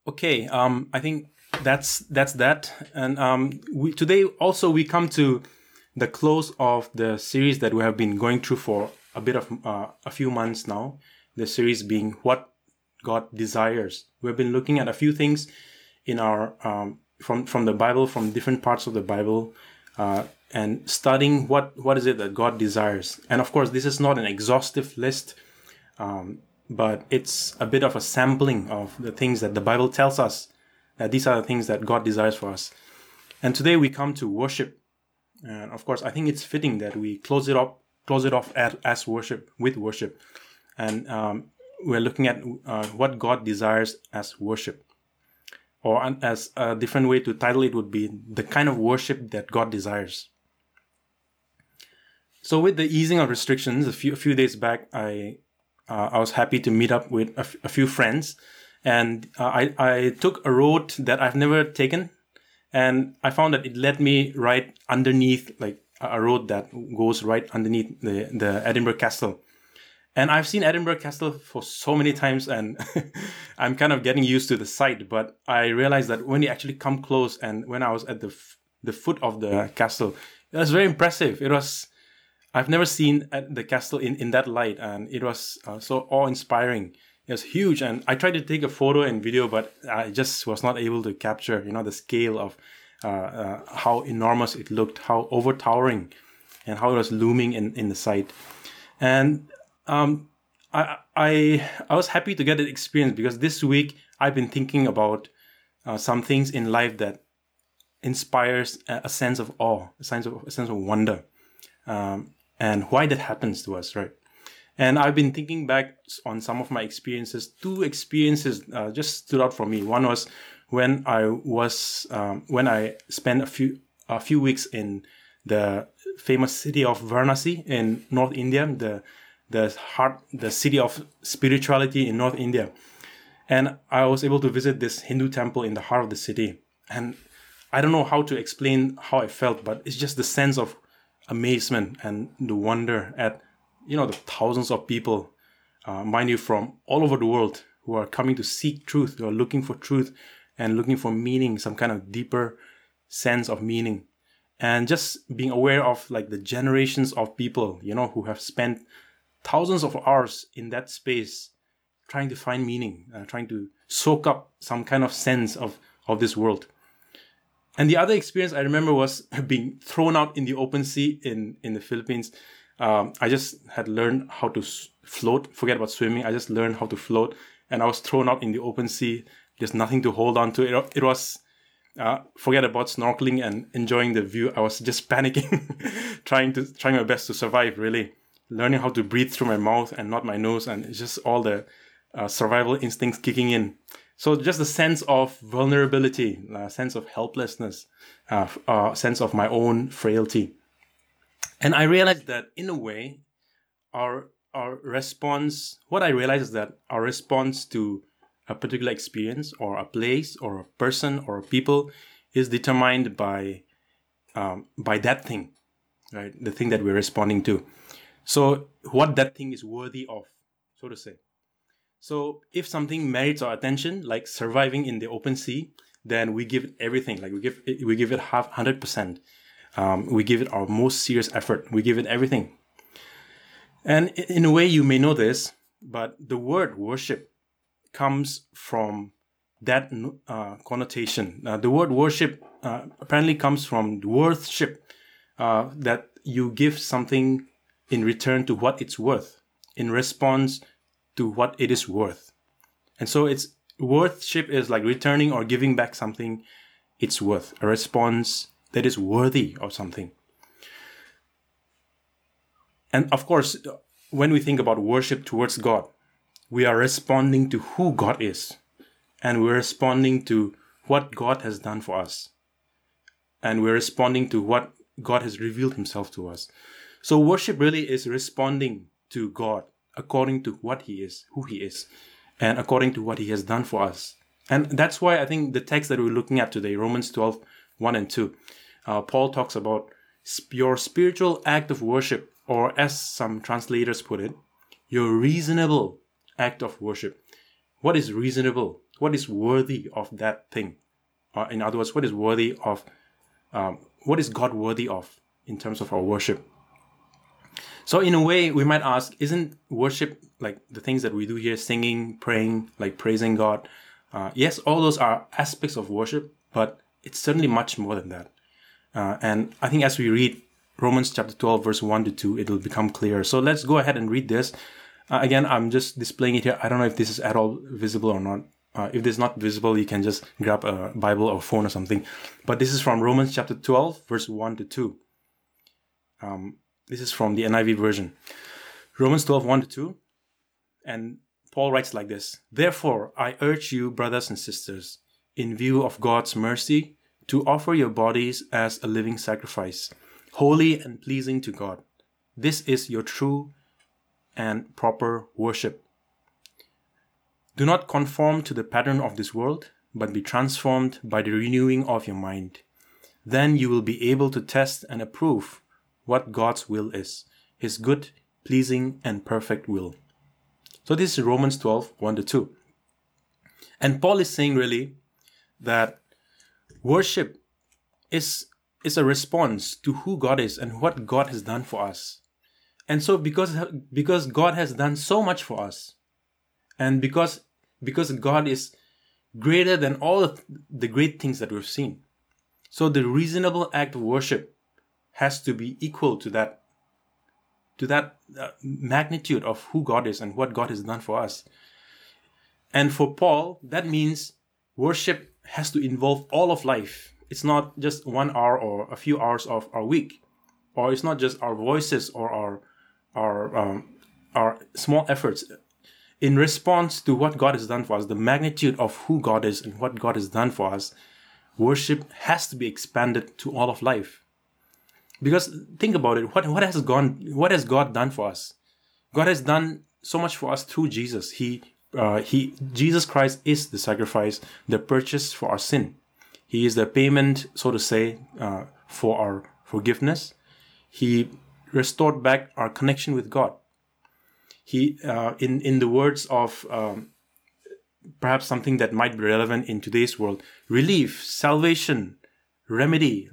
Okay, I think that's that. And today also we come to the close of the series that we have been going through for a few months now. The series being What God Desires. We've been looking at a few things in our from the Bible, from different parts of the Bible, and studying what is it that God desires. And of course, this is not an exhaustive list. But it's a bit of a sampling of the things that the Bible tells us that these are the things that God desires for us. And today we come to worship. And of course, I think it's fitting that we close it off as worship, with worship. And we're looking at what God desires as worship. Or as a different way to title it would be the kind of worship that God desires. So with the easing of restrictions, a few days back, I was happy to meet up with a few friends, and I took a road that I've never taken, and I found that it led me right underneath, like a road that goes right underneath the Edinburgh Castle. And I've seen Edinburgh Castle for so many times, and I'm kind of getting used to the sight, but I realized that when you actually come close, and when I was at the foot of the castle, it was very impressive. I've never seen the castle in that light, and it was so awe-inspiring. It was huge, and I tried to take a photo and video, but I just was not able to capture, the scale of how enormous it looked, how overtowering, and how it was looming in the sight. And I was happy to get that experience, because this week I've been thinking about some things in life that inspires a sense of awe, a sense of wonder. And why that happens to us, right? And I've been thinking back on some of my experiences. Two experiences just stood out for me. One was when I spent a few weeks in the famous city of Varanasi in North India, the city of spirituality in North India. And I was able to visit this Hindu temple in the heart of the city. And I don't know how to explain how I felt, but it's just the sense of amazement and the wonder at the thousands of people, mind you, from all over the world, who are coming to seek truth, who are looking for truth and looking for meaning, some kind of deeper sense of meaning. And just being aware of like the generations of people, who have spent thousands of hours in that space trying to find meaning, trying to soak up some kind of sense of this world. And the other experience I remember was being thrown out in the open sea in the Philippines. I just had learned how to float. Forget about swimming. I just learned how to float. And I was thrown out in the open sea. There's nothing to hold on to. It was, forget about snorkeling and enjoying the view. I was just panicking, trying my best to survive, really. Learning how to breathe through my mouth and not my nose. And it's just all the survival instincts kicking in. So just a sense of vulnerability, a sense of helplessness, a sense of my own frailty. And I realized that in a way, our response, what I realized is that our response to a particular experience or a place or a person or a people is determined by that thing, right? The thing that we're responding to. So what that thing is worthy of, so to say. So if something merits our attention, like surviving in the open sea, then we give it everything. Like we give it 100%. We give it our most serious effort. We give it everything. And in a way, you may know this, but the word worship comes from that connotation. The word worship apparently comes from worship, that you give something in return to what it's worth, in response to what it is worth. And so it's worship is like returning or giving back something it's worth, a response that is worthy of something. And of course, when we think about worship towards God, we are responding to who God is, and we're responding to what God has done for us, and we're responding to what God has revealed himself to us. So worship really is responding to God according to what he is, who he is, and according to what he has done for us. And that's why I think the text that we're looking at today, Romans 12, 1 and 2, Paul talks about your spiritual act of worship, or as some translators put it, your reasonable act of worship. What is reasonable? what is worthy of that thing. In other words, what is worthy of, what is God worthy of in terms of our worship? So in a way, we might ask, isn't worship like the things that we do here, singing, praying, like praising God? Yes, all those are aspects of worship, but it's certainly much more than that. And I think as we read Romans chapter 12, verse 1 to 2, it'll become clear. So let's go ahead and read this. Again, I'm just displaying it here. I don't know if this is at all visible or not. If this is not visible, you can just grab a Bible or phone or something. But this is from Romans chapter 12, verse 1 to 2. This is from the NIV version. Romans 12, 1 to 2. And Paul writes like this: Therefore, I urge you, brothers and sisters, in view of God's mercy, to offer your bodies as a living sacrifice, holy and pleasing to God. This is your true and proper worship. Do not conform to the pattern of this world, but be transformed by the renewing of your mind. Then you will be able to test and approve what God's will is, His good, pleasing, and perfect will. So this is Romans 12, 1 to 2. And Paul is saying really that worship is a response to who God is and what God has done for us. And so because God has done so much for us, and because God is greater than all of the great things that we've seen, so the reasonable act of worship has to be equal to that magnitude of who God is and what God has done for us. And for Paul, that means worship has to involve all of life. It's not just 1 hour or a few hours of our week, or it's not just our voices or our small efforts. In response to what God has done for us, the magnitude of who God is and what God has done for us, worship has to be expanded to all of life. Because think about it, what has God done for us? God has done so much for us through Jesus. Jesus Christ is the sacrifice, the purchase for our sin. He is the payment, so to say, for our forgiveness. He restored back our connection with God. He, in the words of perhaps something that might be relevant in today's world, relief, salvation, remedy,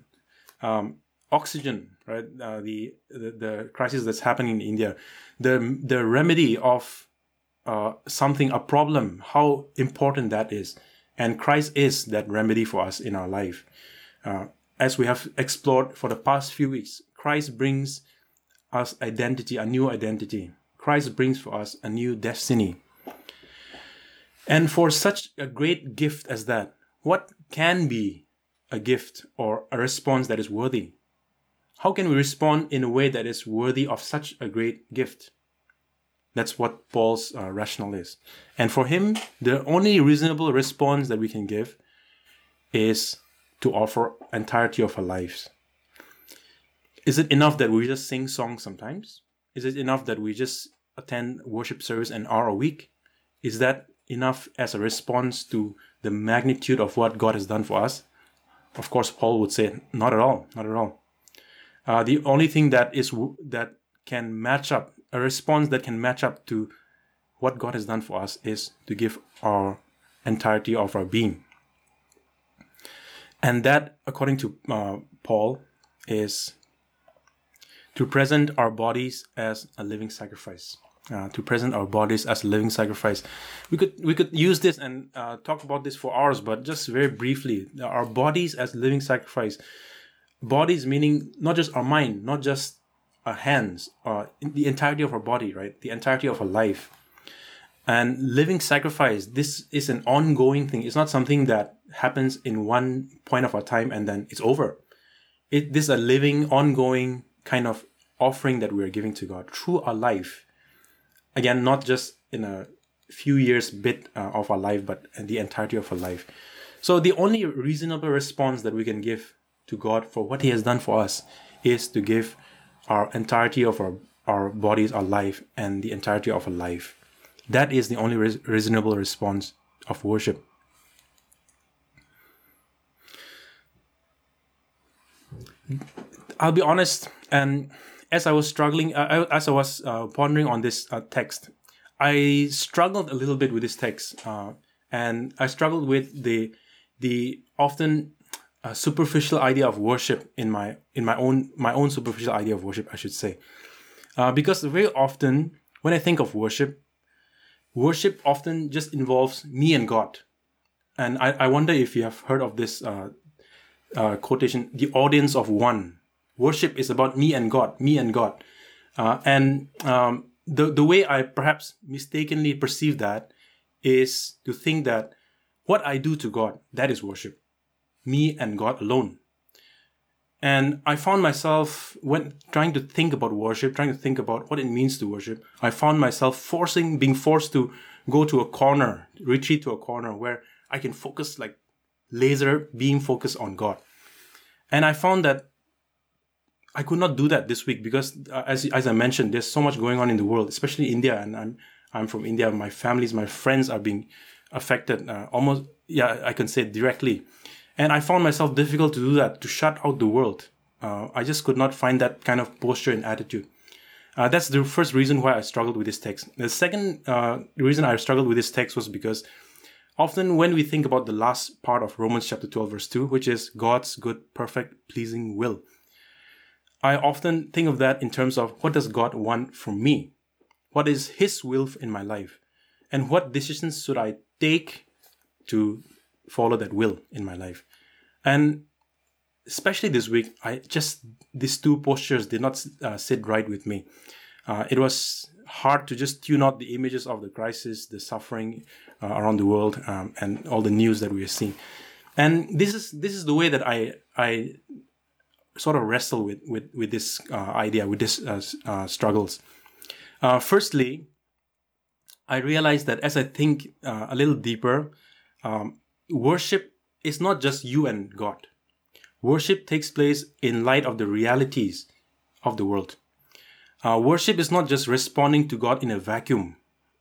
oxygen, right? The crisis that's happening in India, the remedy of something, a problem, how important that is. And Christ is that remedy for us in our life. As we have explored for the past few weeks, Christ brings us identity, a new identity. Christ brings for us a new destiny. And for such a great gift as that, what can be a gift or a response that is worthy? How can we respond in a way that is worthy of such a great gift? That's what Paul's rationale is. And for him, the only reasonable response that we can give is to offer entirety of our lives. Is it enough that we just sing songs sometimes? Is it enough that we just attend worship service an hour a week? Is that enough as a response to the magnitude of what God has done for us? Of course, Paul would say, not at all, not at all. The only thing that can match up, a response that can match up to what God has done for us, is to give our entirety of our being. And that, according to Paul, is to present our bodies as a living sacrifice. To present our bodies as a living sacrifice. We could use this and talk about this for hours, but just very briefly, our bodies as living sacrifice. Bodies meaning not just our mind, not just our hands, the entirety of our body, right? The entirety of our life. And living sacrifice, this is an ongoing thing. It's not something that happens in one point of our time and then it's over. This is a living, ongoing kind of offering that we're giving to God through our life. Again, not just in a few years bit of our life, but the entirety of our life. So the only reasonable response that we can give to God for what He has done for us is to give our entirety of our bodies, our life, and the entirety of our life. That is the only reasonable response of worship. I'll be honest, and as I was struggling, as I was pondering on this text, I struggled a little bit with this text. and I struggled with the often superficial idea of worship in my own superficial idea of worship, I should say, because very often when I think of worship often just involves me and God. And I wonder if you have heard of this quotation, the audience of one. Worship is about me and God, me and God. The way I perhaps mistakenly perceive that is to think that what I do to God, that is worship. Me and God alone. And I found myself, when trying to think about worship, trying to think about what it means to worship, I found myself being forced to go to a corner, retreat to a corner where I can focus, like laser beam focus on God. And I found that I could not do that this week because, as I mentioned, there's so much going on in the world, especially India. And I'm from India. My friends are being affected I can say directly. And I found myself difficult to do that, to shut out the world. I just could not find that kind of posture and attitude. That's the first reason why I struggled with this text. The second reason I struggled with this text was because often when we think about the last part of Romans chapter 12, verse 2, which is God's good, perfect, pleasing will, I often think of that in terms of what does God want from me? What is His will in my life? And what decisions should I take to follow that will in my life? And especially this week, these two postures did not sit right with me. It was hard to just tune out the images of the crisis, the suffering around the world, and all the news that we are seeing. And this is the way that I sort of wrestle with this idea, with this struggles. Firstly, I realized that as I think a little deeper, worship is not just you and God. Worship takes place in light of the realities of the world. Worship is not just responding to God in a vacuum.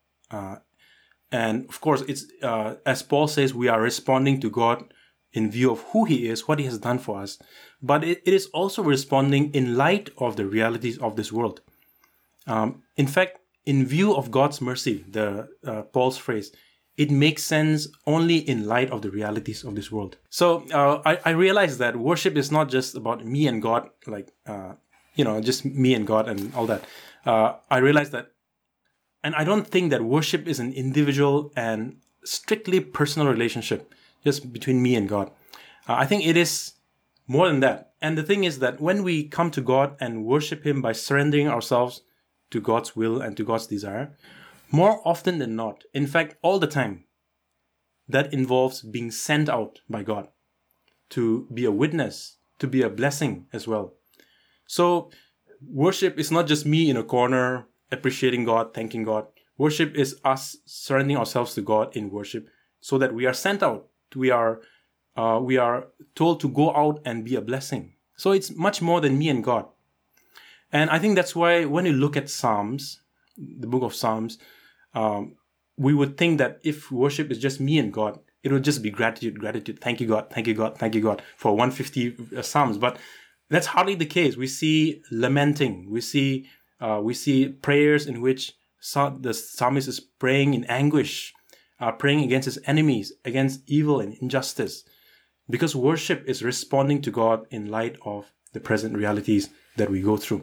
And of course, it's as Paul says, we are responding to God in view of who He is, what He has done for us. But it is also responding in light of the realities of this world. In fact, in view of God's mercy, Paul's phrase, it makes sense only in light of the realities of this world. So I realized that worship is not just about me and God, just me and God and all that. I realized that, and I don't think that worship is an individual and strictly personal relationship just between me and God. I think it is more than that. And the thing is that when we come to God and worship Him by surrendering ourselves to God's will and to God's desire, more often than not, in fact, all the time, that involves being sent out by God to be a witness, to be a blessing as well. So worship is not just me in a corner appreciating God, thanking God. Worship is us surrendering ourselves to God in worship so that we are sent out. We are told to go out and be a blessing. So it's much more than me and God. And I think that's why when you look at Psalms, the book of Psalms, we would think that if worship is just me and God, it would just be gratitude, thank you God for 150 Psalms. But that's hardly the case. We see lamenting, we see prayers in which the psalmist is praying in anguish, praying against his enemies, against evil and injustice, because worship is responding to God in light of the present realities that we go through.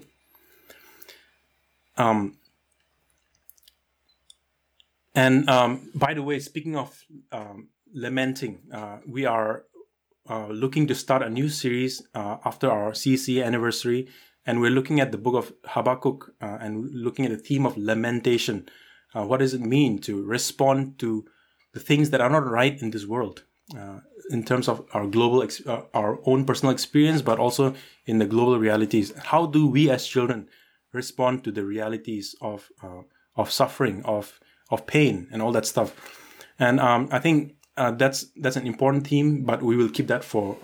By the way, speaking of lamenting, we are looking to start a new series after our CC anniversary, and we're looking at the book of Habakkuk and looking at the theme of lamentation. What does it mean to respond to the things that are not right in this world, in terms of our global, our own personal experience, but also in the global realities? How do we as children respond to the realities of suffering, of pain, and all that stuff? And I think that's an important theme, but we will keep that for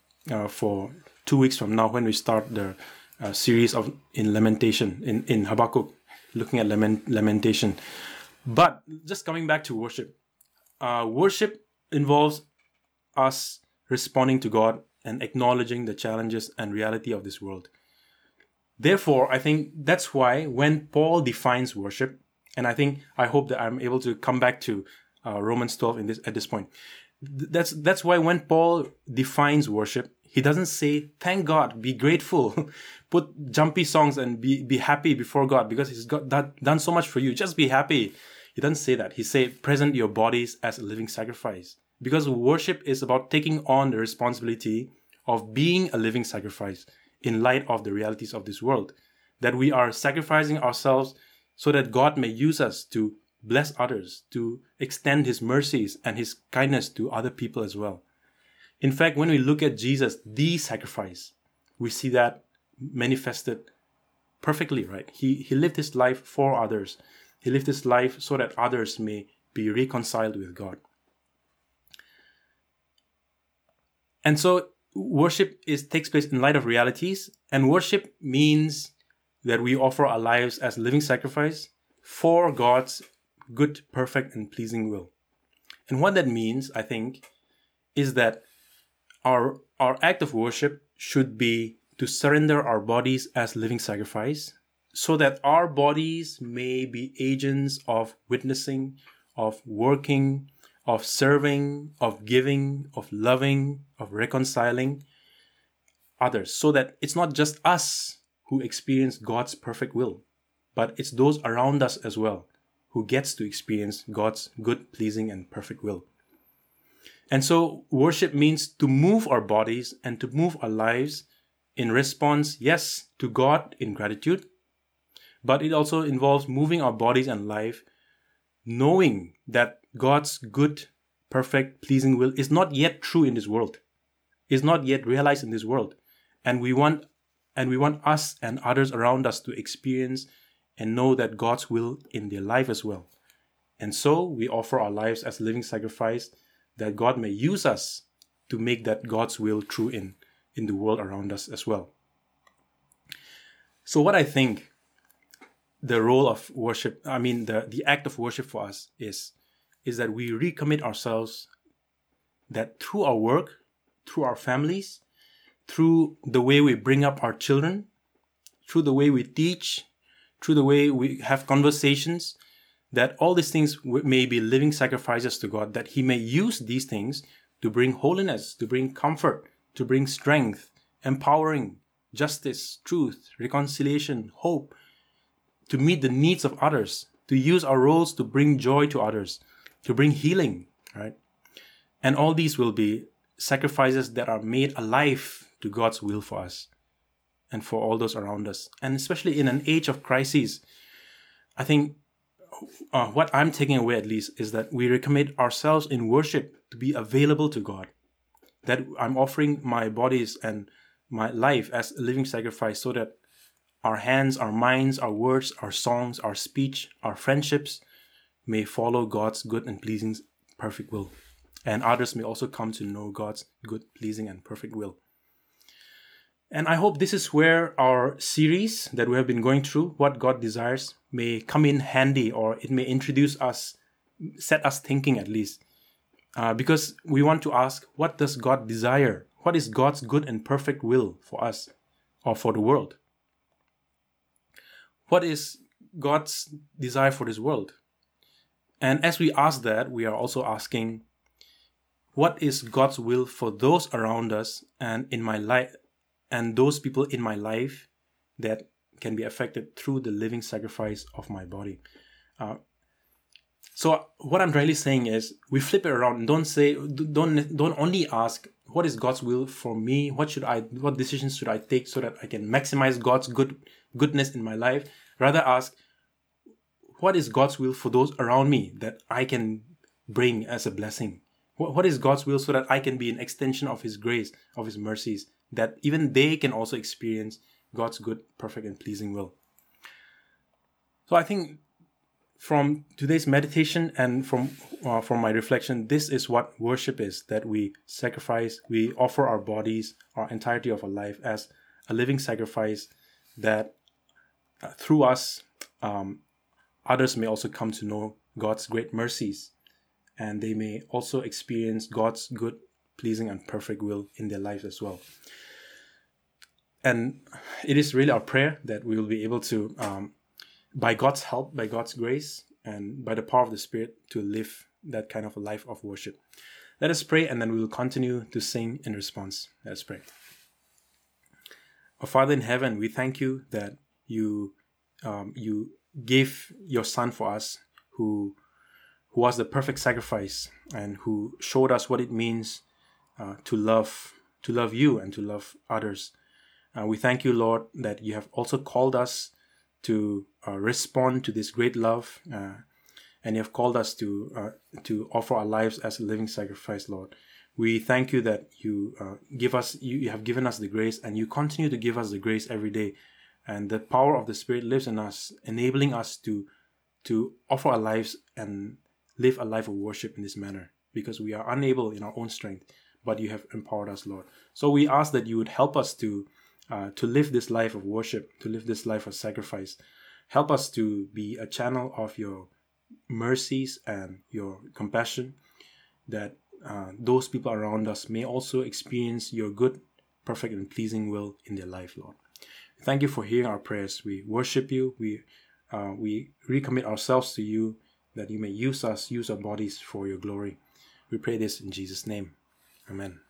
2 weeks from now when we start the series in lamentation in Habakkuk, looking at lamentation. But just coming back to worship, worship involves us responding to God and acknowledging the challenges and reality of this world. Therefore, I think that's why when Paul defines worship, and I hope that I'm able to come back to Romans 12 at this point. That's why when Paul defines worship, he doesn't say, thank God, be grateful, put jumpy songs and be happy before God because he's done so much for you. Just be happy. He doesn't say that. He says, present your bodies as a living sacrifice. Because worship is about taking on the responsibility of being a living sacrifice in light of the realities of this world. That we are sacrificing ourselves so that God may use us to bless others, to extend his mercies and his kindness to other people as well. In fact, when we look at Jesus, the sacrifice, we see that manifested perfectly, right? He lived his life for others. He lived his life so that others may be reconciled with God. And so worship takes place in light of realities, and worship means that we offer our lives as living sacrifice for God's good, perfect, and pleasing will. And what that means, I think, is that our act of worship should be to surrender our bodies as living sacrifice so that our bodies may be agents of witnessing, of working, of serving, of giving, of loving, of reconciling others, so that it's not just us who experience God's perfect will, but it's those around us as well who gets to experience God's good, pleasing, and perfect will. And so worship means to move our bodies and to move our lives in response, yes, to God in gratitude, but it also involves moving our bodies and life knowing that God's good, perfect, pleasing will is not yet true in this world, is not yet realized in this world. And we want us and others around us to experience and know that God's will in their life as well. And so we offer our lives as living sacrifice that God may use us to make that God's will true in the world around us as well. So what I think the role of worship, the act of worship for us is that we recommit ourselves, that through our work, through our families, through the way we bring up our children, through the way we teach, through the way we have conversations, that all these things may be living sacrifices to God, that he may use these things to bring holiness, to bring comfort, to bring strength, empowering, justice, truth, reconciliation, hope, to meet the needs of others, to use our roles to bring joy to others, to bring healing, right? And all these will be sacrifices that are made alive to God's will for us and for all those around us. And especially in an age of crises, I think what I'm taking away at least is that we recommit ourselves in worship to be available to God. That I'm offering my bodies and my life as a living sacrifice so that our hands, our minds, our words, our songs, our speech, our friendships may follow God's good and pleasing, perfect will. And others may also come to know God's good, pleasing, and perfect will. And I hope this is where our series that we have been going through, What God Desires, may come in handy, or it may introduce us, set us thinking at least. Because we want to ask, what does God desire? What is God's good and perfect will for us or for the world? What is God's desire for this world? And as we ask that, we are also asking, what is God's will for those around us and in my life, and those people in my life that can be affected through the living sacrifice of my body? So what I'm really saying is, we flip it around. Don't only ask, what is God's will for me? What decisions should I take so that I can maximize God's goodness in my life? Rather ask, what is God's will for those around me that I can bring as a blessing? What is God's will so that I can be an extension of his grace, of his mercies, that even they can also experience God's good, perfect, and pleasing will? So I think from today's meditation and from my reflection, this is what worship is, that we sacrifice, we offer our bodies, our entirety of our life as a living sacrifice, that through us, others may also come to know God's great mercies, and they may also experience God's good, pleasing, and perfect will in their lives as well. And it is really our prayer that we will be able to, by God's help, by God's grace, and by the power of the Spirit, to live that kind of a life of worship. Let us pray, and then we will continue to sing in response. Let us pray. Our Father in heaven, we thank you that you gave your Son for us, who was the perfect sacrifice and who showed us what it means to love you and to love others. We thank you, Lord, that you have also called us to respond to this great love, and you have called us to offer our lives as a living sacrifice, Lord. We thank you that you have given us the grace, and you continue to give us the grace every day. And the power of the Spirit lives in us, enabling us to offer our lives and live a life of worship in this manner, because we are unable in our own strength, but you have empowered us, Lord. So we ask that you would help us to live this life of worship, to live this life of sacrifice. Help us to be a channel of your mercies and your compassion, that those people around us may also experience your good, perfect, and pleasing will in their life, Lord. Thank you for hearing our prayers. We worship you. We recommit ourselves to you, that you may use our bodies for your glory. We pray this in Jesus' name. Amen.